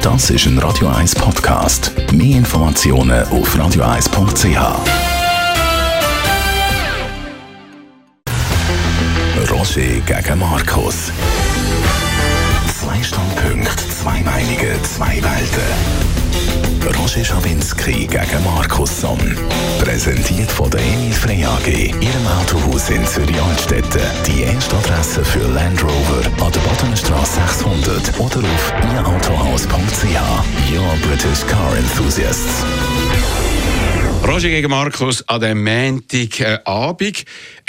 Das ist ein Radio 1 Podcast. Mehr Informationen auf radio1.ch. Roger gegen Markus. 2 Standpunkte, 2 Meinungen, 2 Welten. Roger Schawinski gegen Markus Somm. Präsentiert von der Emil Frey AG. Ihrem Autohaus in Zürich-Altstetten. Die erste Adresse für Land Rover an der Bodenstrasse 600 oder auf ihrautohaus.ch. Your British Car Enthusiasts. Roger gegen Markus an dem Montagabend.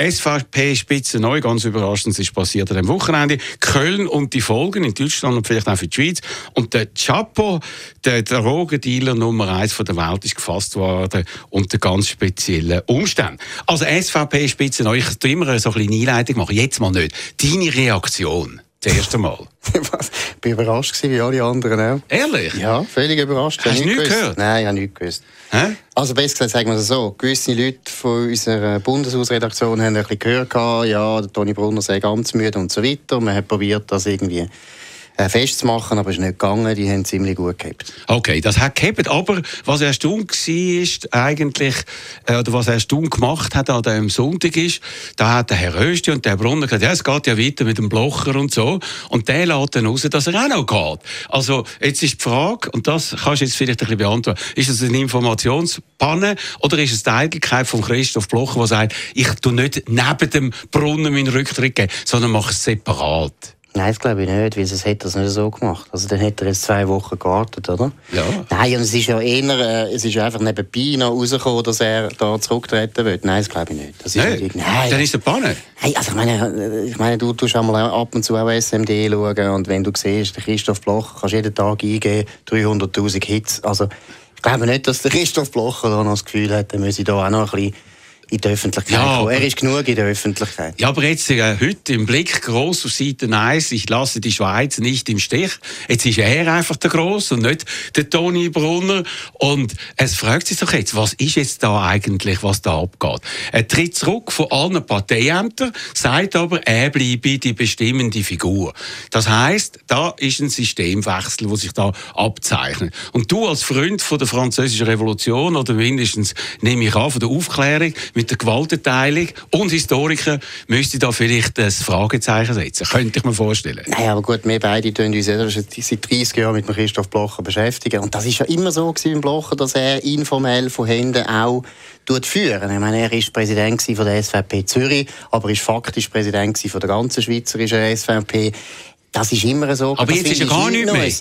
SVP-Spitze neu, ganz überraschend, es ist passiert an dem Wochenende. Köln und die Folgen in Deutschland und vielleicht auch für die Schweiz. Und der Chapo, der Drogendealer Nummer 1 der Welt, ist gefasst worden unter ganz speziellen Umständen. Also SVP-Spitze neu, ich tue immer so ein bisschen Einleitung machen, jetzt mal nicht. Deine Reaktion? Das erste Mal. Ich war überrascht wie alle anderen auch. Ehrlich? Ja, völlig überrascht. Hast du nichts gehört? Nein, ich habe nichts gewusst. Hä? Also besser gesagt, sagen wir es so, gewisse Leute von unserer Bundeshausredaktion haben ein bisschen gehört, ja, der Toni Brunner sei ganz müde und so weiter. Man hat probiert, das irgendwie festzumachen, aber es ist nicht gegangen, die haben ziemlich gut gehabt. Okay, das hat gehabt, aber was erstaunt war eigentlich, oder was erstaunt gemacht hat an dem Sonntag ist, da hat der Herr Rösti und der Brunner gesagt, ja, es geht ja weiter mit dem Blocher und so, und der lässt dann raus, dass er auch noch geht. Also, jetzt ist die Frage, und das kannst du jetzt vielleicht ein bisschen beantworten, ist das eine Informationspanne oder ist es die Eitelkeit von Christoph Blocher, der sagt, ich tue nicht neben dem Brunnen meinen Rücktritt geben, sondern mache es separat? Nein, das glaube ich nicht, weil sonst hätte er es nicht so gemacht. Also dann hätte er jetzt 2 Wochen gewartet, oder? Ja. Nein, und es ist ja eher, es ist einfach nebenbei noch rausgekommen, dass er da zurücktreten will. Nein, das glaube ich nicht. Das ist nein, dann ist er Panne. Hey, also ich meine, du tust einmal ab und zu auch SMD schauen und wenn du siehst, der Christoph Blocher kannst jeden Tag eingeben, 300'000 Hits. Also ich glaube nicht, dass der Christoph Blocher da noch das Gefühl hat, er müsse da auch noch ein bisschen in die Öffentlichkeit kommen. Er ist genug in der Öffentlichkeit. Ja, aber jetzt heute im Blick gross auf Seite 1, ich lasse die Schweiz nicht im Stich. Jetzt ist er einfach der Gross und nicht der Toni Brunner. Und es fragt sich doch jetzt, was ist jetzt da eigentlich, was da abgeht? Er tritt zurück von allen Parteiämtern, sagt aber, er bleibe die bestimmende Figur. Das heisst, da ist ein Systemwechsel, der sich da abzeichnet. Und du als Freund von der Französischen Revolution, oder mindestens, nehme ich an, von der Aufklärung, mit der Gewaltenteilung und Historiker müsste da vielleicht ein Fragezeichen setzen. Könnte ich mir vorstellen. Nein, aber gut, wir beide tun uns seit 30 Jahren mit dem Christoph Blocher beschäftigen. Und das ist ja immer so gewesen im Blocher, dass er informell von Händen auch führen. Ich meine, er war Präsident von der SVP Zürich, aber ist faktisch Präsident von der ganzen schweizerischen SVP. Das ist immer so. Aber jetzt ist er gar nicht mehr.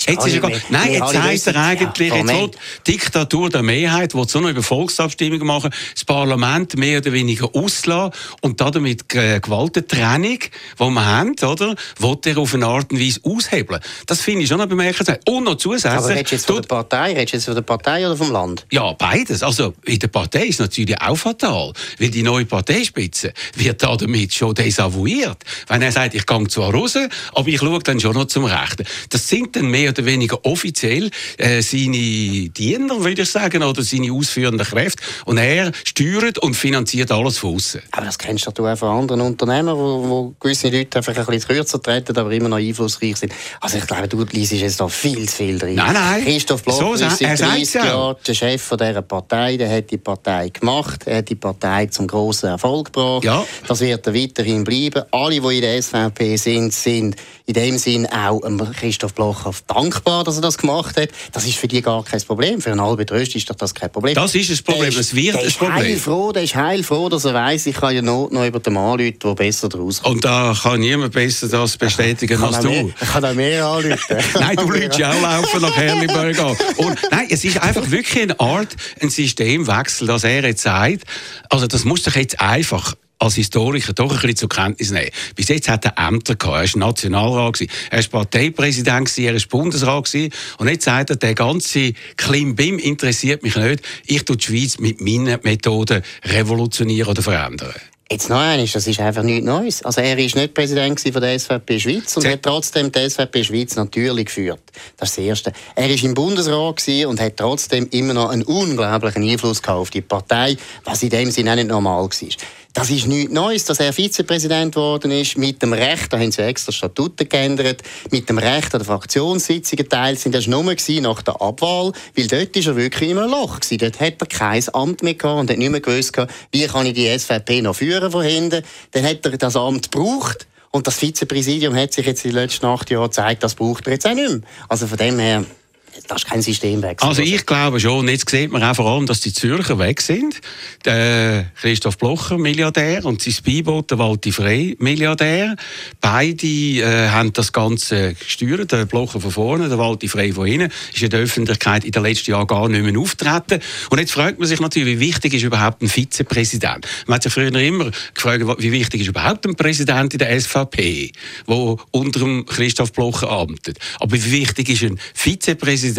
Nein, jetzt heisst er eigentlich, jetzt will die Diktatur der Mehrheit, will so eine Volksabstimmung machen, das Parlament mehr oder weniger auslassen und damit Gewaltentrennung, die wir haben, oder, will er auf eine Art und Weise aushebeln. Das finde ich schon noch bemerkenswert. Und noch zusätzlich... Aber redest du jetzt von der Partei oder vom Land? Ja, beides. Also in der Partei ist es natürlich auch fatal, weil die neue Parteispitze wird damit schon desavouiert. Wenn er sagt, ich gehe zwar raus, aber ich schaue dann schon noch zum Rechten. Das sind dann mehr oder weniger offiziell seine Diener, würde ich sagen, oder seine ausführenden Kräfte. Und er steuert und finanziert alles von außen. Aber das kennst du auch von anderen Unternehmen, wo gewisse Leute einfach ein bisschen kürzer treten, aber immer noch einflussreich sind. Also ich glaube, du liest jetzt da viel zu viel drin. Nein. Christoph Blocher ist seit 30 Jahren der Chef von dieser Partei. Der hat die Partei gemacht. Er hat die Partei zum grossen Erfolg gebracht. Ja. Das wird er weiterhin bleiben. Alle, die in der SVP sind in dem Sinn auch Christoph Blocher dankbar, dass er das gemacht hat. Das ist für die gar kein Problem. Für einen Albert Rösti ist doch das kein Problem. Das ist ein Problem. Es wird ein Problem. Der ist heilfroh, dass er weiss, ich kann ja noch über den Mann anrufen, der besser daraus kommt. Und da kann niemand besser das bestätigen als du. Ich kann auch mehr anrufen. Nein, du läutst ja auch laufen nach Herliberg an. Nein, es ist einfach wirklich eine Art, ein Systemwechsel, dass er jetzt sagt, also das muss doch jetzt einfach als Historiker doch ein bisschen zur Kenntnis nehmen. Bis jetzt hat er Ämter gehabt. Er war Nationalrat, er war Parteipräsident, er war Bundesrat. Und jetzt sagt er, der ganze Klimbim interessiert mich nicht. Ich tue die Schweiz mit meinen Methoden revolutionieren oder verändern. Jetzt noch eines, das ist einfach nichts Neues. Also er ist nicht Präsident von der SVP Schweiz und hat trotzdem die SVP Schweiz natürlich geführt. Das ist das Erste. Er war im Bundesrat und hat trotzdem immer noch einen unglaublichen Einfluss auf die Partei, was in dem Sinne auch nicht normal war. Das ist nichts Neues, dass er Vizepräsident geworden ist, mit dem Recht, da haben sie extra Statuten geändert, mit dem Recht an der Fraktionssitzungen teilt sind. Das war nur nach der Abwahl, weil dort war er wirklich in einem Loch gewesen. Dort hat er kein Amt mehr gehabt und hat nicht mehr gewusst, wie kann ich die SVP noch führen von hinten. Dann hat er das Amt gebraucht und das Vizepräsidium hat sich jetzt in den letzten 8 Jahren gezeigt, das braucht er jetzt auch nicht mehr. Also von dem her, das ist kein Systemwechsel. Also ich glaube schon, jetzt sieht man auch vor allem, dass die Zürcher weg sind. Der Christoph Blocher, Milliardär, und sein Beiboot, der Walti Frey, Milliardär. Beide haben das Ganze gesteuert. Der Blocher von vorne, der Walti Frey von hinten. Ist in der Öffentlichkeit in den letzten Jahren gar nicht mehr auftreten. Und jetzt fragt man sich natürlich, wie wichtig ist überhaupt ein Vizepräsident? Man hat sich früher immer gefragt, wie wichtig ist überhaupt ein Präsident in der SVP, der unter dem Christoph Blocher amtet. Aber wie wichtig ist ein Vizepräsident,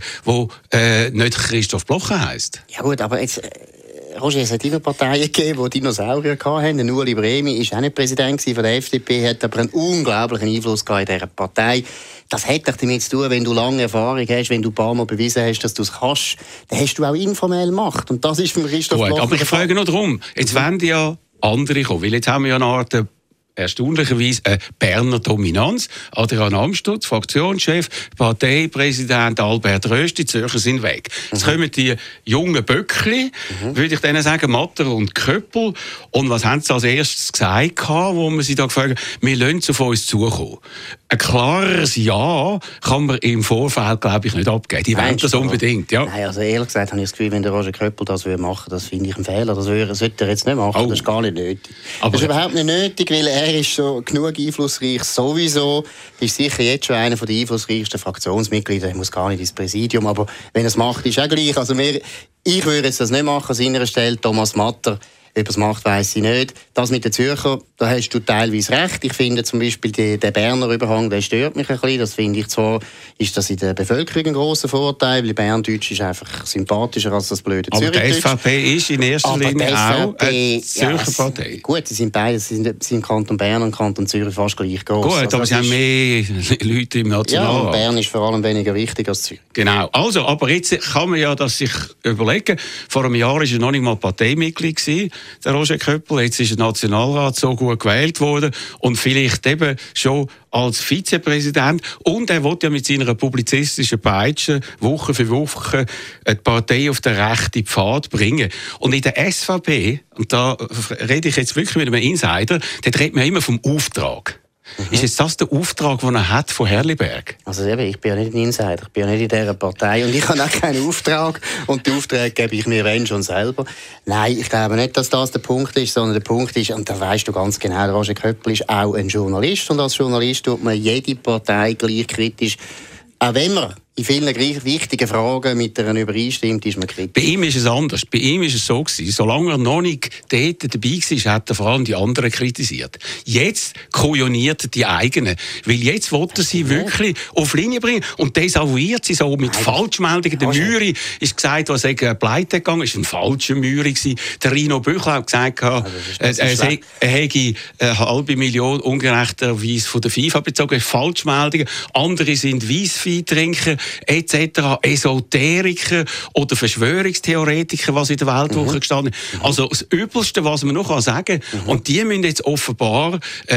der nicht Christoph Blocher heisst? Ja gut, aber jetzt, Roger, es hat immer Parteien gegeben, die Dinosaurier hatten. Ueli Bremi war auch nicht Präsident von der FDP, hat aber einen unglaublichen Einfluss in dieser Partei. Das hat doch damit zu tun, wenn du lange Erfahrung hast, wenn du ein paar Mal bewiesen hast, dass du es kannst, dann hast du auch informell Macht. Und das ist vom Christoph Blocher. Aber ich frage noch darum, jetzt wollen ja andere kommen, weil jetzt haben wir ja eine Art erstaunlicherweise eine Berner Dominanz. Adrian Amstutz, Fraktionschef, Parteipräsident Albert Rösti, die Zürcher sind weg. Jetzt kommen die jungen Böckli, würde ich denen sagen, Matter und Köppel. Und was haben sie als erstes gesagt, wo man sie da gefragt hat, wir lassen es auf uns zukommen. Ein klares Ja kann man im Vorfeld, glaube ich, nicht abgeben. Die wollen das unbedingt. Ja. Nein, also ehrlich gesagt habe ich das Gefühl, wenn der Roger Köppel das machen würde, das finde ich ein Fehler. Das sollte er jetzt nicht machen. Das ist gar nicht nötig. Aber das ist überhaupt nicht nötig, weil er ist schon genug einflussreich sowieso. Er ist sicher jetzt schon einer der einflussreichsten Fraktionsmitglieder. Er muss gar nicht ins Präsidium. Aber wenn er es macht, ist es auch gleich. Also ich würde jetzt das nicht machen an seiner Stelle. Thomas Matter, ob er es macht, weiss ich nicht. Das mit den Zürcher, da hast du teilweise recht. Ich finde zum Beispiel, der Berner Überhang, der stört mich ein bisschen. Das finde ich zwar, ist das in der Bevölkerung ein grosser Vorteil, weil Berndeutsch ist einfach sympathischer als das blöde Zürichdeutsch. Aber die SVP ist in erster Linie auch eine Zürcher Partei. Gut, sie sind beide, sind Kanton Bern und Kanton Zürich fast gleich groß. Gut, also aber sie haben mehr Leute im Nationalrat. Ja, und Bern ist vor allem weniger wichtig als Zürich. Genau. Also, aber jetzt kann man ja das sich überlegen. Vor einem Jahr war er noch nicht mal Parteimitglied gewesen, der Roger Köppel. Jetzt ist der Nationalrat so gut gewählt worden und vielleicht eben schon als Vizepräsident. Und er will ja mit seiner publizistischen Peitsche Woche für Woche die Partei auf den rechten Pfad bringen. Und in der SVP, und da rede ich jetzt wirklich mit einem Insider, dort redet man immer vom Auftrag. Ist jetzt das der Auftrag, den er hat von Herliberg? Also eben, ich bin ja nicht ein Insider, ich bin ja nicht in dieser Partei und ich habe auch keinen Auftrag und die Aufträge gebe ich mir wenn schon selber. Nein, ich glaube nicht, dass das der Punkt ist, sondern der Punkt ist, und da weißt du ganz genau, der Roger Köppel ist auch ein Journalist und als Journalist tut man jede Partei gleich kritisch, auch wenn man in vielen wichtigen Fragen mit einer übereinstimmt, ist man kritisch. Bei ihm ist es anders. Bei ihm ist es so gewesen, solange er noch nicht dort dabei war, hat er vor allem die anderen kritisiert. Jetzt kujoniert die eigenen. Weil jetzt will er sie wirklich auf Linie bringen. Und desavouiert sie so mit Falschmeldungen. Der Müri ist gesagt, was er pleite gegangen ist. Ein falscher Müri gewesen. Der Rino Büchler hat gesagt, er hätte eine halbe Million ungerechterweise von der FIFA bezogen. Falschmeldungen. Andere sind Weisswein trinken etc. Esoteriker oder Verschwörungstheoretiker, was in der Weltwoche gestanden ist. Also das Übelste, was man noch sagen kann. Und die müssen jetzt offenbar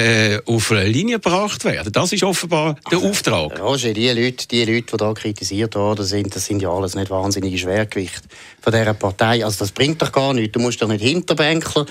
auf eine Linie gebracht werden. Das ist offenbar der Auftrag. Roger, die Leute, die hier kritisiert worden sind, das sind ja alles nicht wahnsinnige Schwergewichte von dieser Partei. Also das bringt doch gar nichts. Du musst doch nicht Hinterbänkler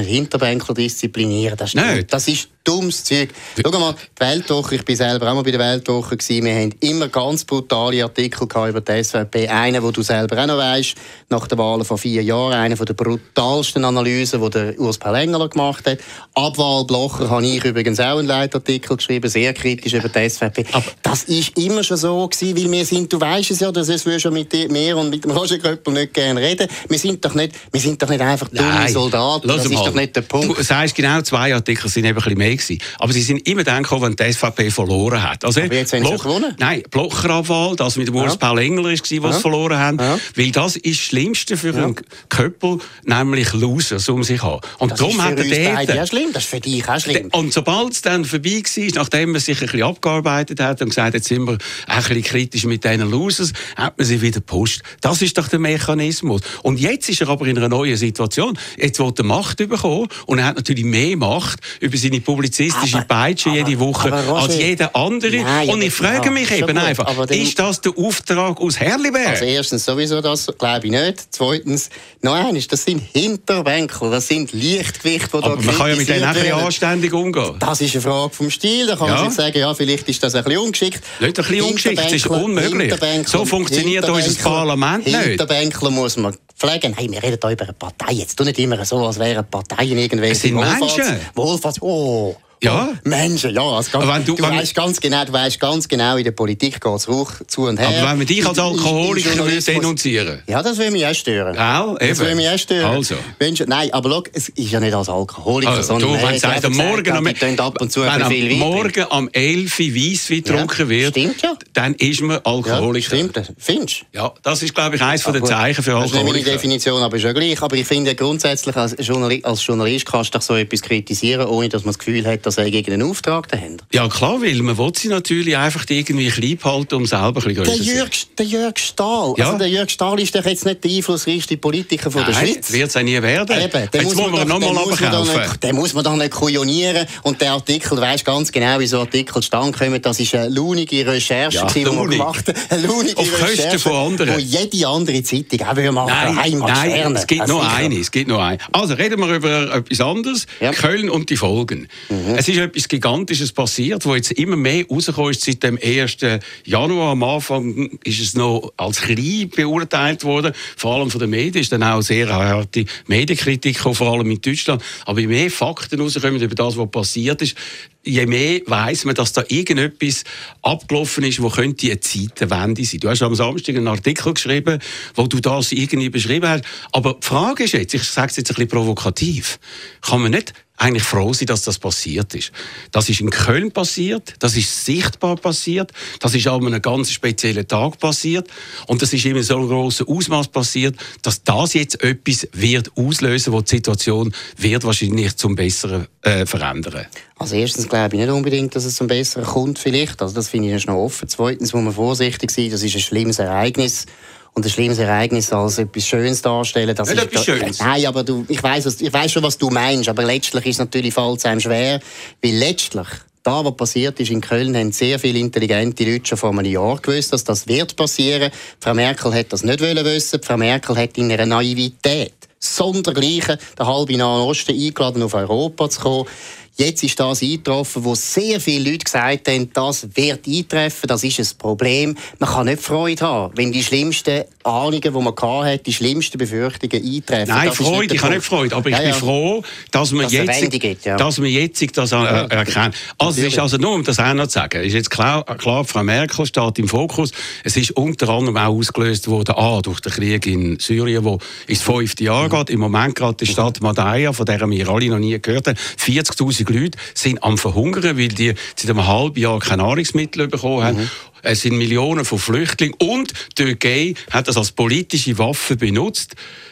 disziplinieren. Das ist dummes Zeug. Schau mal, die Weltwoche, ich war selber auch mal bei der Weltwoche gewesen. Wir haben immer ganz brutale Artikel über die SVP. Einen, den du selber auch noch weisst, nach den Wahlen vor 4 Jahren, einer der brutalsten Analysen, die der Urs Pellengeler gemacht hat. Abwahl Blocher habe ich übrigens auch einen Leitartikel geschrieben, sehr kritisch über die SVP. Aber das ist immer schon so gewesen, weil wir sind, du weisst es ja, dass wir schon mit mir und mit dem Roger Köppel nicht gerne reden. Wir sind doch nicht einfach dumme Soldaten. Das ist doch nicht der Punkt. Du sagst genau, 2 Artikel sind eben ein bisschen mehr gewesen. Aber sie sind immer dann gekommen, wenn die SVP verloren hat. Also, aber jetzt haben sie gewonnen? Nein, Blocherabwahl, das mit dem Urs-Paul Engler war, was sie verloren haben. Ja. Weil das ist das Schlimmste für einen Köppel, nämlich Losers um sich haben. Und das darum ist für uns beide auch schlimm, das ist für dich auch schlimm. Und sobald es dann vorbei war, nachdem man sich ein bisschen abgearbeitet hat und gesagt, jetzt sind wir ein bisschen kritisch mit diesen Losers, hat man sie wieder gepusht. Das ist doch der Mechanismus. Und jetzt ist er aber in einer neuen Situation. Jetzt will er Macht bekommen und er hat natürlich mehr Macht über seine publizistische Peitsche jede Woche als jeder andere. Nein, und ich frage mich eben einfach, ist das der Auftrag aus Herliberg? Also erstens sowieso das, glaube ich nicht. Zweitens, noch eines, das sind Hinterbänkler, das sind Leichtgewichte, die da man kann ja mit denen auch anständig umgehen. Das ist eine Frage vom Stil. Da kann man jetzt sagen, ja, vielleicht ist das ein bisschen ungeschickt. Nicht ein bisschen ungeschickt, das ist unmöglich. So funktioniert unser Parlament nicht. Hinterbänkler muss man pflegen. Hey, wir reden hier über eine Partei. Jetzt tu nicht immer so, als wären Parteien irgendwelche es sind Menschen. Ja. Menschen, ja. Also du weißt ganz genau, in der Politik geht es hoch zu und her. Aber wenn man dich als Alkoholiker denunzieren. Ja, das will mich auch stören. Ja, das will mich auch stören. Also. Nein, aber schau, es ist ja nicht als Alkoholiker, sondern wenn morgen am 11 Uhr Weisswein getrunken wird, dann ist man Alkoholiker. Ja, stimmt. Findest du? Ja, das ist, glaube ich, eines der Zeichen für Alkoholiker. Das ist nicht meine Definition, aber ist ja gleich. Aber ich finde grundsätzlich, als Journalist kannst du so etwas kritisieren, ohne dass man das Gefühl hat, dass er gegen einen Auftrag dahinter. Ja klar, weil man will sie natürlich einfach irgendwie klein halten, um selber ein bisschen grösser zu sein. Der Jörg Stahl. Ja. Also der Jörg Stahl ist doch jetzt nicht der einflussreichste Politiker von der Schweiz. Wird es auch nie werden. Eben, jetzt muss man nochmal abkaufen. Den muss man doch nicht kujonieren. Und der Artikel, weisst ganz genau, wie so Artikel zustande kommen. Das ist eine launige Recherche, die man gemacht hat. Eine launige auf Kosten von anderen. Wo jede andere Zeitung auch will machen. Nein, es gibt noch eine. Also reden wir über etwas anderes. Ja. Köln und die Folgen. Es ist etwas Gigantisches passiert, wo jetzt immer mehr rausgekommen ist seit dem 1. Januar. Am Anfang ist es noch als klein beurteilt worden, vor allem von den Medien. Ist dann auch sehr harte Medienkritik, vor allem in Deutschland. Aber je mehr Fakten rauskommen über das, was passiert ist, je mehr weiss man, dass da irgendetwas abgelaufen ist, wo könnte eine Zeitenwende sein. Du hast am Samstag einen Artikel geschrieben, wo du das irgendwie beschrieben hast. Aber die Frage ist jetzt, ich sage es jetzt ein bisschen provokativ, kann man nicht eigentlich froh sein, dass das passiert ist. Das ist in Köln passiert, das ist sichtbar passiert, das ist an einem ganz speziellen Tag passiert und das ist in so einem grossen Ausmaß passiert, dass das jetzt etwas wird auslösen, wo die Situation wird wahrscheinlich zum Besseren verändern. Also erstens glaube ich nicht unbedingt, dass es zum Besseren kommt vielleicht, also das finde ich noch offen. Zweitens muss man vorsichtig sein, das ist ein schlimmes Ereignis. Und ein schlimmes Ereignis als etwas Schönes darstellen. Das nicht etwas Schönes. Nein, aber ich weiss schon, was du meinst. Aber letztlich ist es natürlich fällt es einem schwer. Weil letztlich, da, was passiert ist in Köln, haben sehr viele intelligente Leute schon vor einem Jahr gewusst, dass das wird passieren. Frau Merkel hat das nicht wissen. Frau Merkel hat in einer Naivität sondergleichen den halben Nahen Osten eingeladen, auf Europa zu kommen. Jetzt ist das eingetroffen, wo sehr viele Leute gesagt haben, das wird eintreffen, das ist ein Problem. Man kann nicht Freude haben, wenn die schlimmsten Ahnungen, die man hatte, die schlimmsten Befürchtungen eintreffen. Nein, Freude, ich habe nicht Freude, aber ich bin froh, dass man jetzt das erkennt. Also es ist also nur, um das auch noch zu sagen, ist jetzt klar, Frau Merkel steht im Fokus. Es ist unter anderem auch ausgelöst worden, durch den Krieg in Syrien, wo ins 5. Jahr geht. Im Moment gerade die Stadt Madaya, von der wir alle noch nie gehört haben. 40'000 Leute sind am Verhungern, weil die seit einem halben Jahr keine Nahrungsmittel bekommen haben. Es sind Millionen von Flüchtlingen und die Türkei hat das als politische Waffe benutzt,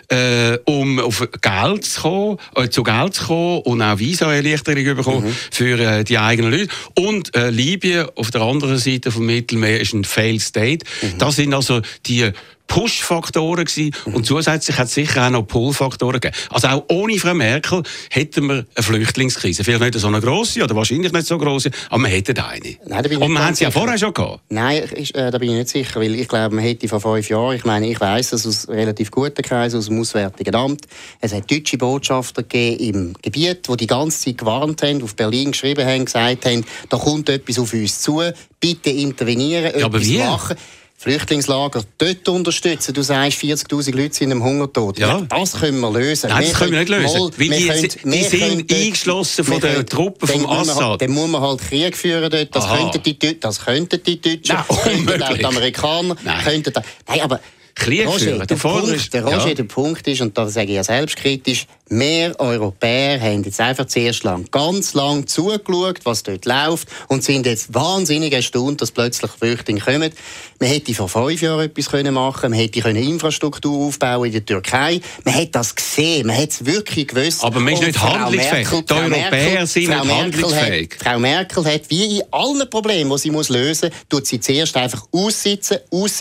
um auf Geld zu kommen und auch Visa-Erleichterung zu bekommen für die eigenen Leute. Und Libyen auf der anderen Seite vom Mittelmeer ist ein Failed State. Das sind also die Push-Faktoren gewesen. Und zusätzlich hat es sicher auch noch Pull-Faktoren gegeben. Also auch ohne Frau Merkel hätten wir eine Flüchtlingskrise. Vielleicht nicht so eine grosse oder wahrscheinlich nicht so grosse, aber wir hätten eine. Nein, und wir haben sie ja vorher schon gehabt. Nein, da bin ich nicht sicher, weil ich glaube, man hätte vor 5 Jahren, ich weiss das aus relativ guten Kreisen, aus dem Auswärtigen Amt, es hat deutsche Botschafter gegeben im Gebiet, die ganze Zeit gewarnt haben, auf Berlin geschrieben haben, gesagt haben, da kommt etwas auf uns zu, bitte intervenieren, etwas machen. Flüchtlingslager dort unterstützen. Du sagst, 40'000 Leute sind im Hungertod. Ja. Das können wir lösen. Nein, das können wir nicht lösen. Weil die sind eingeschlossen von den Truppen vom Assad. Dann muss man halt Krieg führen dort. Das könnten die Deutschen. Nein, könnten auch die Amerikaner. Nein, aber Krieg führen. Der Punkt ist, und da sage ich ja selbstkritisch, Wir Europäer haben jetzt einfach zuerst ganz lang zugeschaut, was dort läuft und sind jetzt wahnsinnig erstaunt, dass plötzlich Flüchtlinge kommen. Man hätte vor 5 Jahren etwas machen können, man hätte Infrastruktur aufbauen in der Türkei. Man hat das gesehen, man hat es wirklich gewusst. Aber man ist nicht handlungsfähig. Die Europäer sind nicht handlungsfähig. Frau Merkel hat, wie in allen Problemen, die sie lösen muss, tut sie zuerst einfach aussitzen,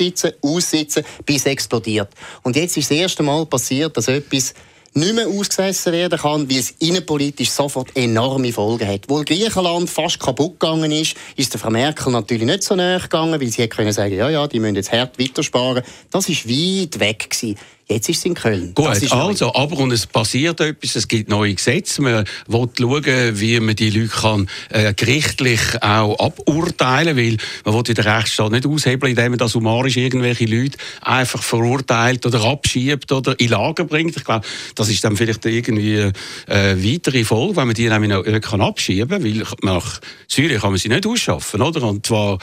bis es explodiert. Und jetzt ist das erste Mal passiert, dass etwas nicht mehr ausgesessen werden kann, weil es innenpolitisch sofort enorme Folgen hat. Wo Griechenland fast kaputt gegangen ist der Frau Merkel natürlich nicht so nahe gegangen, weil sie hätte können sagen, ja, die müssen jetzt hart weitersparen. Das war weit weg gewesen. Jetzt ist es in Köln. Gut, also, aber und es passiert etwas, es gibt neue Gesetze. Man will schauen, wie man die Leute kann, gerichtlich auch aburteilen, weil man will in der Rechtsstaat nicht aushebeln, indem man das summarisch irgendwelche Leute einfach verurteilt oder abschiebt oder in Lager bringt. Ich glaube, das ist dann vielleicht irgendwie eine weitere Folge, wenn man die nämlich noch kann abschieben kann, weil nach Syrien kann man sie nicht ausschaffen, oder? Und zwar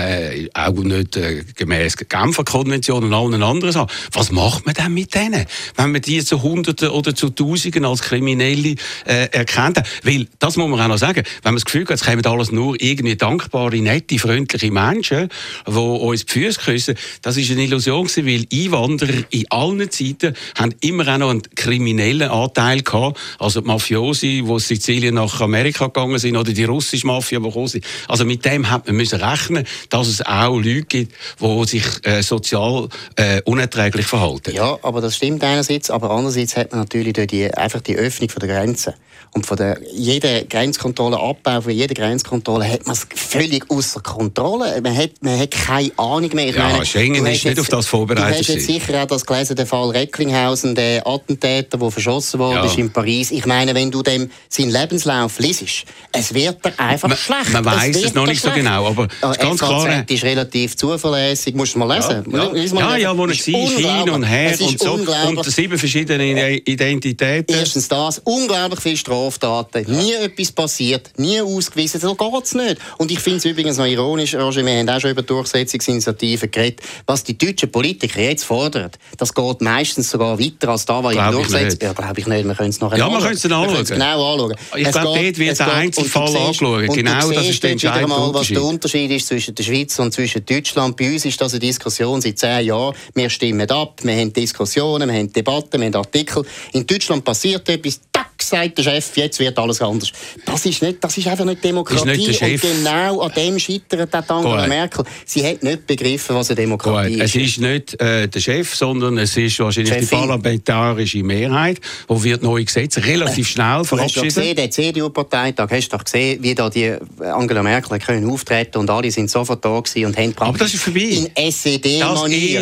auch nicht gemäß Genfer Konvention und allen anderen Sachen. Was macht man denn mit denen, wenn man die zu Hunderten oder zu Tausenden als Kriminelle erkennt? Weil, das muss man auch noch sagen, wenn man das Gefühl hat, es kommen alles nur irgendwie dankbare, nette, freundliche Menschen, die uns die Füße küssen, das war eine Illusion gewesen, weil Einwanderer in allen Zeiten haben immer auch noch einen kriminellen Anteil gehabt. Also die Mafiosi, die aus Sizilien nach Amerika gegangen sind, oder die russische Mafia, die gekommen sind. Also mit dem hat man müssen rechnen, dass es auch Leute gibt, die sich sozial unerträglich verhalten. Ja, aber das stimmt einerseits, aber andererseits hat man natürlich durch einfach die Öffnung der Grenzen. Und von jeder Grenzkontrolle, Abbau von jeder Grenzkontrolle hat man es völlig außer Kontrolle. Man hat keine Ahnung mehr. Ich meine, Schengen ist nicht auf das vorbereitet. Du hast jetzt sicher auch das gelesen, der Fall Recklinghausen, der Attentäter, der verschossen wurde ist in Paris. Ich meine, wenn du dem seinen Lebenslauf liest, es wird dir einfach schlecht. Man weiss es noch nicht so genau, aber es ist ganz klar. FAZ ist relativ zuverlässig, musst du mal lesen. Ja, wo er war, hin und her und so, unter 7 verschiedene Identitäten. Erstens das, unglaublich viele Straftaten, nie etwas passiert, nie ausgewiesen, so geht es nicht. Und ich finde es übrigens noch ironisch, Roger, wir haben auch schon über Durchsetzungsinitiativen geredet, was die deutschen Politiker jetzt fordern, das geht meistens sogar weiter als da, was ich durchsetze. Ja, glaube ich nicht, wir können es nachher anschauen. Ja, wir können es dann anschauen. Genau anschauen. Ich glaube, dort wird der Einzelfall angeschaut. Genau, das ist der entscheidende Unterschied. Was der Unterschied ist zwischen der Schweiz und zwischen Deutschland. Bei uns ist das eine Diskussion seit 10 Jahren. Wir stimmen ab, wir haben Diskussionen, wir haben Debatten, wir haben Artikel. In Deutschland passiert etwas, sagt der Chef, jetzt wird alles anders. Das ist einfach nicht Demokratie. Nicht und genau an dem scheitert auch Angela Merkel. Sie hat nicht begriffen, was eine Demokratie ist. Es ist nicht der Chef, sondern es ist wahrscheinlich die parlamentarische Mehrheit, die wird neue Gesetze relativ schnell verabschieden. Hast du gesehen, der CDU-Parteitag, hast du doch gesehen, wie da die Angela Merkel können auftreten und alle sind sofort da gewesen und haben aber das ist vorbei. In SED-Manier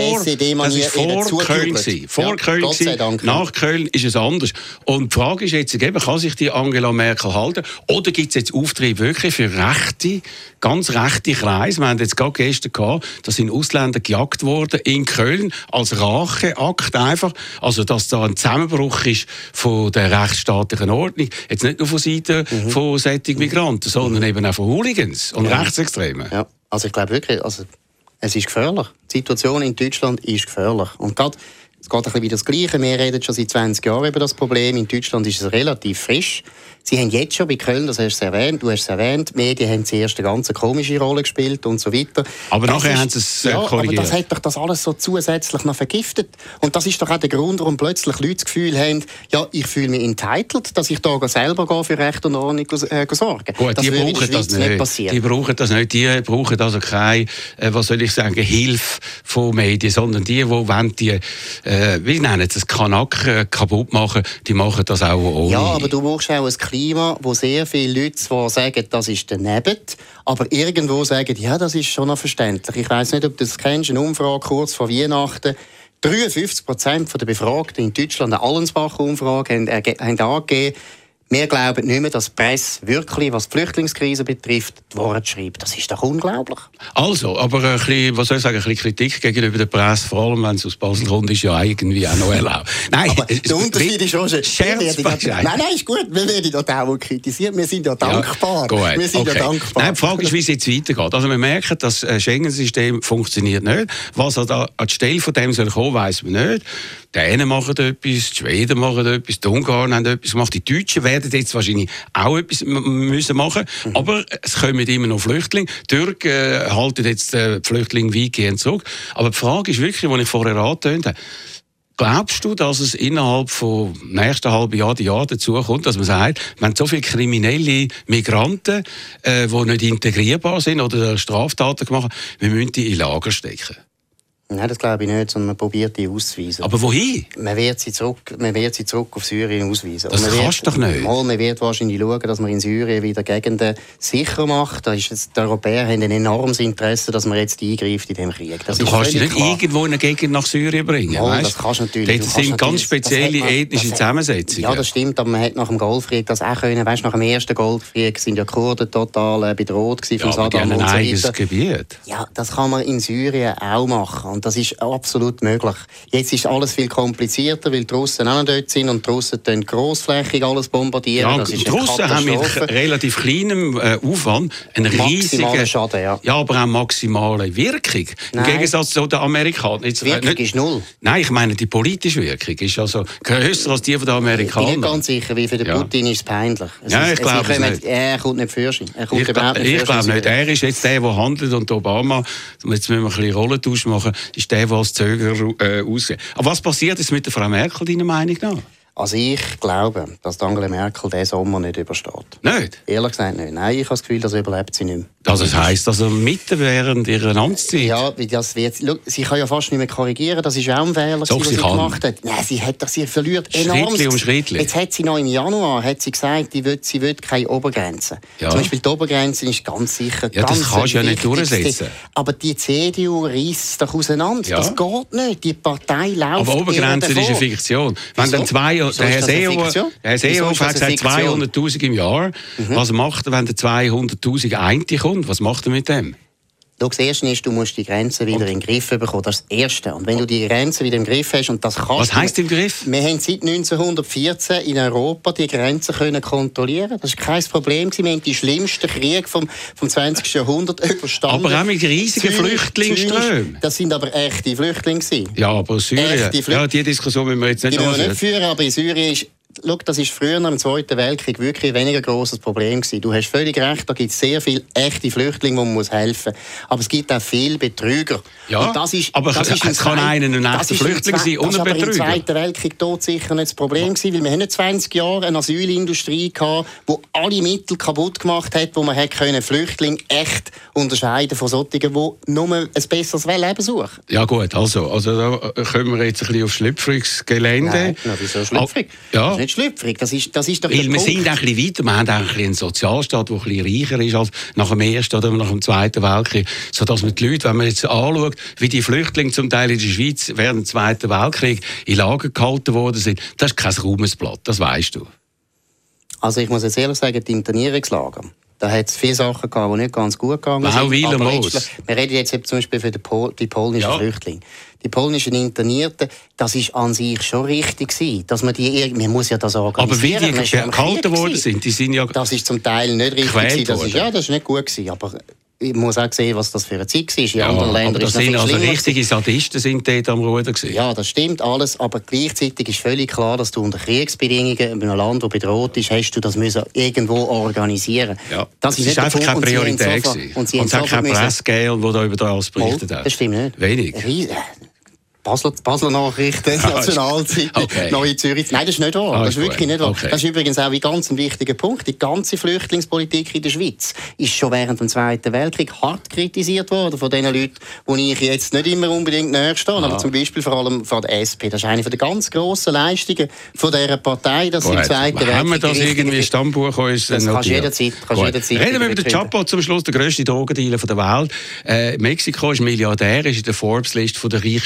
vor Köln. Vor Köln. Nach Köln ist es anders. Und die Frage ist jetzt, kann sich die Angela Merkel halten? Oder gibt es jetzt Auftrieb wirklich für ganz rechte Kreise? Wir haben jetzt gerade gestern gehabt, da sind Ausländer gejagt worden in Köln als Racheakt einfach. Also, dass da ein Zusammenbruch ist von der rechtsstaatlichen Ordnung. Jetzt nicht nur von Seiten von solchen Migranten, sondern eben auch von Hooligans und Rechtsextremen. Ja, also ich glaube wirklich, es ist gefährlich. Die Situation in Deutschland ist gefährlich. Und gerade es geht ein bisschen wie das Gleiche. Wir reden schon seit 20 Jahren über das Problem. In Deutschland ist es relativ frisch. Sie haben jetzt schon bei Köln, das hast du erwähnt, die Medien haben zuerst eine ganz komische Rolle gespielt und so weiter. Aber nachher haben sie es korrigiert. Aber das hat doch das alles so zusätzlich noch vergiftet. Und das ist doch auch der Grund, warum plötzlich Leute das Gefühl haben, ja, ich fühle mich entitled, dass ich da selber für Recht und Ordnung sorge. Gut, die brauchen das nicht. Die brauchen das nicht. Die brauchen also keine, Hilfe von Medien, sondern die wollen wie nennen sie es, Kanaken kaputt machen, die machen das auch ohne. Ja, aber du brauchst auch ein Klima, wo sehr viele Leute zwar sagen, das ist daneben, aber irgendwo sagen, ja, das ist schon noch verständlich. Ich weiss nicht, ob du das kennst, eine Umfrage kurz vor Weihnachten. 53% der Befragten in Deutschland, eine Allensbacher-Umfrage, haben angegeben, Wir glauben nicht mehr, dass die Presse wirklich, was die Flüchtlingskrise betrifft, die Worte schreibt. Das ist doch unglaublich. Also, aber ein bisschen, was soll ich sagen, ein bisschen Kritik gegenüber der Presse, vor allem wenn es aus Basel kommt, ist ja irgendwie auch noch erlaubt. Nein, aber der Unterschied ist schon... Nein, ist gut. Wir werden dort auch kritisiert. Wir sind ja dankbar. Ja, wir sind ja dankbar. Nein, die Frage ist, wie es jetzt weitergeht. Also wir merken, das Schengen-System funktioniert nicht. Was da an die Stelle von dem soll kommen, weiss man nicht. Die Dänen machen etwas, die Schweden machen etwas, die Ungarn haben etwas gemacht, die Deutschen werden jetzt wahrscheinlich auch etwas müssen machen. Aber es kommen immer noch Flüchtlinge. Die Türken halten jetzt die Flüchtlinge weitgehend zurück. Aber die Frage ist wirklich, die ich vorher angetönt habe, glaubst du, dass es innerhalb vom nächsten halben Jahr dazu kommt, dass man sagt, wenn so viele kriminelle Migranten, die nicht integrierbar sind oder Straftaten gemacht haben, wir müssen die in Lager stecken? Nein, das glaube ich nicht, sondern man probiert die auszuweisen. Aber wohin? Man wird sie zurück auf Syrien ausweisen. Das kannst du doch nicht. Man wird wahrscheinlich schauen, dass man in Syrien wieder Gegenden sicher macht. Da ist jetzt, die Europäer haben ein enormes Interesse, dass man jetzt eingreift in diesem Krieg. Du kannst dich nicht irgendwo in eine Gegend nach Syrien bringen. Ja, das kannst du natürlich. Das sind ganz spezielle ethnische Zusammensetzungen. Ja, das stimmt, aber man hat nach dem Golfkrieg das auch können. Weißt, nach dem ersten Golfkrieg sind ja Kurden total bedroht von Saddam und so weiter. Ein eigenes Gebiet. Ja, das kann man in Syrien auch machen. Und das ist absolut möglich. Jetzt ist alles viel komplizierter, weil die Russen auch noch dort sind und die Russen dann grossflächig alles bombardieren. Ja, das ist die Russen haben mit relativ kleinem Aufwand einen riesigen Schaden, ja, aber auch maximale Wirkung. Nein. Im Gegensatz zu den Amerikanern. Die Wirkung ist null. Nein, ich meine, die politische Wirkung ist also grösser als die von den Amerikanern. Ich bin nicht ganz sicher, wie für den Putin ist es peinlich. Ich glaube nicht. Er kommt nicht für sich. Ich glaube nicht. Er ist jetzt der handelt und Obama, jetzt müssen wir ein bisschen Rollentausch machen, ist der als Zögerer aussehen. Aber was passiert jetzt mit der Frau Merkel, deiner Meinung nach? Also ich glaube, dass Angela Merkel diesen Sommer nicht übersteht. Nicht? Ehrlich gesagt nicht. Nein, ich habe das Gefühl, das überlebt sie nicht mehr. Also das heisst, also mitten während ihrer Amtszeit? Ja, das wird, sie kann ja fast nicht mehr korrigieren. Das ist auch ein Fehler, was sie gemacht hat. Nein, sie verliert enorm. Schrittli um Schrittli. Jetzt hat sie noch im Januar gesagt, sie will keine Obergrenze. Ja. Zum Beispiel die Obergrenze ist ganz sicher ja, ganz das kannst du ja nicht durchsetzen. Aber die CDU reißt doch auseinander. Ja. Das geht nicht. Die Partei läuft. Aber Obergrenze ist eine Fiktion. Wenn dann der Herr Seehofer hat gesagt 200'000 im Jahr. Was macht er, wenn der 200'000 Einti kommt? Was macht er mit dem? Das Erste ist, du musst die Grenzen wieder in den Griff bekommen. Das ist das Erste. Und wenn du die Grenzen wieder im Griff hast, und das kannst was heisst im Griff? Wir haben seit 1914 in Europa die Grenzen können kontrollieren. Das war kein Problem. Wir haben die schlimmsten Kriege vom 20. Jahrhundert überstanden. Aber auch mit riesigen Flüchtlingsströmen. Das sind aber echte Flüchtlinge. Ja, aber Syrien, ja, die Diskussion müssen wir jetzt nicht führen. Die müssen wir nicht führen, aber in Syrien ist... Schau, das war früher im Zweiten Weltkrieg wirklich weniger grosses Problem gewesen. Du hast völlig recht, da gibt es sehr viele echte Flüchtlinge, denen man helfen muss. Aber es gibt auch viele Betrüger. Ja, aber es kann einer ein echter Flüchtling sein und ein Betrüger. Das war im Zweiten Weltkrieg dort sicher nicht das Problem gewesen, weil wir haben nicht 20 Jahre eine Asylindustrie gehabt, die alle Mittel kaputt gemacht hat, wo man Flüchtlinge echt unterscheiden von solchen, die nur ein besseres Leben suchen. Ja gut, also da kommen wir jetzt ein bisschen auf schlüpfriges Gelände. Nein, wieso schlüpfrig? Ja. Das ist nicht schlüpfrig, das ist doch weil wir sind ein bisschen weiter, wir haben auch einen Sozialstaat, der ein bisschen reicher ist als nach dem Ersten oder nach dem Zweiten Weltkrieg, sodass man die Leute, wenn man jetzt anschaut, wie die Flüchtlinge zum Teil in der Schweiz während dem Zweiten Weltkrieg in Lager gehalten worden sind, das ist kein Ruhmesblatt, das weisst du. Also ich muss jetzt ehrlich sagen, die Internierungslager, da hat es viele Sachen gehabt, die nicht ganz gut gegangen sind. Wir reden jetzt zum Beispiel für die polnischen Flüchtlinge. Die polnischen Internierten, das ist an sich schon richtig gewesen, dass man man muss ja das organisieren. Aber wie die gehalten worden sind, die sind ja das ist zum Teil nicht richtig gewesen. Das ist nicht gut gewesen, aber ich muss auch sehen, was das für eine Zeit war. In anderen Ländern ist es noch viel schlimmer. Richtige Sadisten sind dort am Ruder gewesen. Ja, das stimmt alles, aber gleichzeitig ist völlig klar, dass du unter Kriegsbedingungen in einem Land, das bedroht ist, hast du das müssen irgendwo organisieren. Ja, das ist einfach keine Priorität gewesen. Und es hat keine Presse gegeben, die da über das berichtet hat. Das stimmt nicht. Wenig. Basler Nachrichten, Nationalzeit, Neue Zürich. Nein, das ist nicht wahr. Das ist wirklich nicht wahr. Okay. Das ist übrigens auch ein ganz wichtiger Punkt. Die ganze Flüchtlingspolitik in der Schweiz ist schon während dem Zweiten Weltkrieg hart kritisiert worden von den Leuten, die ich jetzt nicht immer unbedingt näher stehe, aber zum Beispiel vor allem von der SP. Das ist eine der ganz grossen Leistungen von dieser Partei, dass sie im Zweiten Weltkrieg... Haben wir das irgendwie Stammbuch uns das kannst jederzeit. Reden wir über den Chapo zum Schluss, der grösste Drogendealer der Welt. Mexiko ist Milliardär, ist in der Forbes-Liste der reichsten Menschen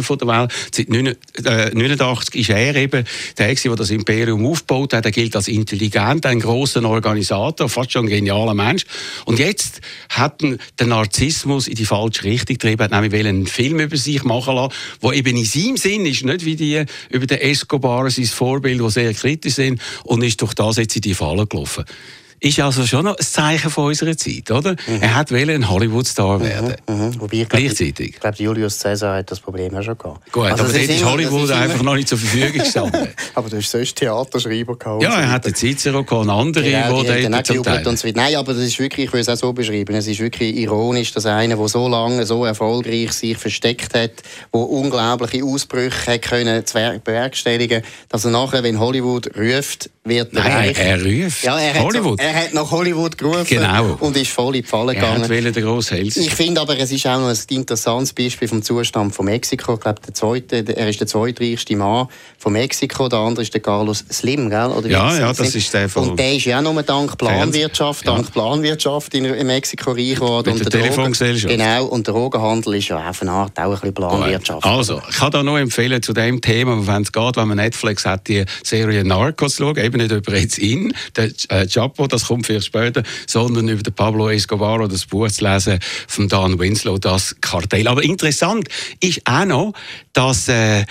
Menschen der Welt. Seit 1989 war er eben der das Imperium aufgebaut hat. Er gilt als intelligent, ein grosser Organisator, fast schon ein genialer Mensch. Und jetzt hat der Narzissmus in die falsche Richtung getrieben, hat nämlich einen Film über sich machen lassen, der eben in seinem Sinn ist, nicht wie die über den Escobar, sein Vorbild, die sehr kritisch sind, und ist durch das jetzt in die Falle gelaufen. Ist also schon noch ein Zeichen von unserer Zeit, oder? Er hat ein Hollywood-Star werden. Wobei, gleichzeitig. Ich glaube, Julius Caesar hat das Problem auch schon gehabt. Gut, also aber dort ist Hollywood einfach noch nicht zur Verfügung gestanden. Aber du hast sonst Theaterschreiber gehabt. Ja, er hat den Cicero gehabt, und andere, die dort zum Teil. Nein, aber das ist wirklich, ich will es auch so beschreiben, es ist wirklich ironisch, dass einer, der so lange, so erfolgreich sich versteckt hat, der unglaubliche Ausbrüche hat können bewerkstelligen, dass er nachher, wenn Hollywood ruft, wird Nein, er ruft. Ja, Hollywood. Er hat nach Hollywood gerufen, genau, und ist voll in die Falle gegangen. Er wollte der grosse Held sein. Ich finde aber, es ist auch noch ein interessantes Beispiel vom Zustand von Mexiko. Ich glaube, er ist der zweitreichste Mann von Mexiko, der andere ist der Carlos Slim, gell? Oder ja, das ist der von... Und der ist ja auch nur dank Planwirtschaft in Mexiko reich geworden. Mit der Telefongesellschaft. Genau, und der Drogenhandel ist ja auf eine Art auch ein bisschen Planwirtschaft. Also, ich kann da noch empfehlen zu dem Thema, wenn es geht, wenn man Netflix hat, die Serie Narcos schauen, eben nicht über jetzt der Chapo, das kommt vielleicht später, sondern über den Pablo Escobar oder das Buch zu lesen von Dan Winslow, das Kartell. Aber interessant ist auch noch, dass der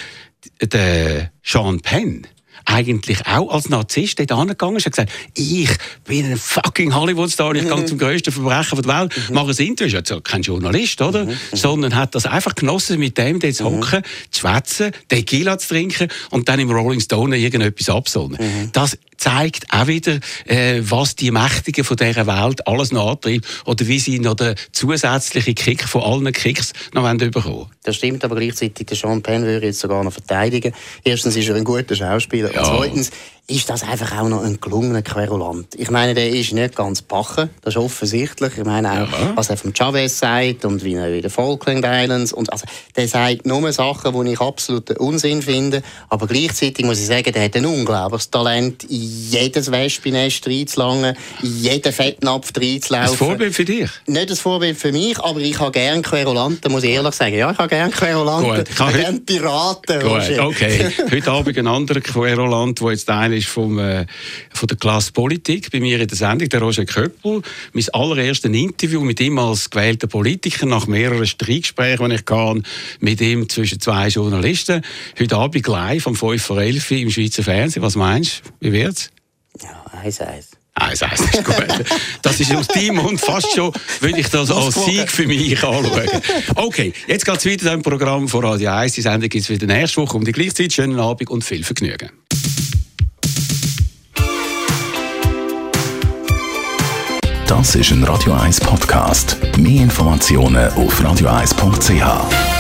Sean Penn eigentlich auch als Narzisst dort angegangen ist und gesagt, ich bin ein fucking Hollywood-Star, ich gehe zum grössten Verbrecher der Welt, mache ein Interview. Ist ja kein Journalist, oder? Sondern hat das einfach genossen, mit dem dort zu hocken, zu schwätzen, Tequila zu trinken und dann im Rolling Stone irgendetwas absondern. Das zeigt auch wieder, was die Mächtigen von dieser Welt alles noch antreibt oder wie sie noch den zusätzlichen Kick von allen Kicks noch bekommen wollen. Das stimmt, aber gleichzeitig der Sean Penn würde jetzt sogar noch verteidigen. Erstens ist er ein guter Schauspieler. Ja. Und zweitens ist das einfach auch noch ein gelungener Querulant. Ich meine, der ist nicht ganz bachen, das ist offensichtlich. Ich meine auch, was er von Chavez sagt und wie er in den Falkland Islands und also, der sagt nur Sachen, die ich absolut Unsinn finde, aber gleichzeitig muss ich sagen, der hat ein unglaubliches Talent, in jedes Wespennest reinzulangen, in jeden Fettnapf reinzulaufen. Ein Vorbild für dich? Nicht ein Vorbild für mich, aber ich habe gerne Querulanten, muss ich ehrlich sagen. Ja, ich habe gerne Querulanten, ich habe gerne Piraten. Gut, okay. Heute Abend ein anderer Querulant, der jetzt Teil ist von der Klasse Politik bei mir in der Sendung, der Roger Köppel. Mein allererstes Interview mit ihm als gewählter Politiker nach mehreren Streitgesprächen, die ich hatte, mit ihm zwischen zwei Journalisten. Heute Abend live um 5:11 Uhr im Schweizer Fernsehen. Was meinst du? Wie wird's? Ja, 1-1. 1-1 ist gut. Das ist aus deinem Mund fast schon, würde ich das als Sieg für mich anschauen. Okay, jetzt geht es weiter im Programm von Radio 1. Die Sendung gibt es wieder nächste Woche um die gleiche Zeit. Schönen Abend und viel Vergnügen. Das ist ein Radio 1 Podcast. Mehr Informationen auf radio1.ch.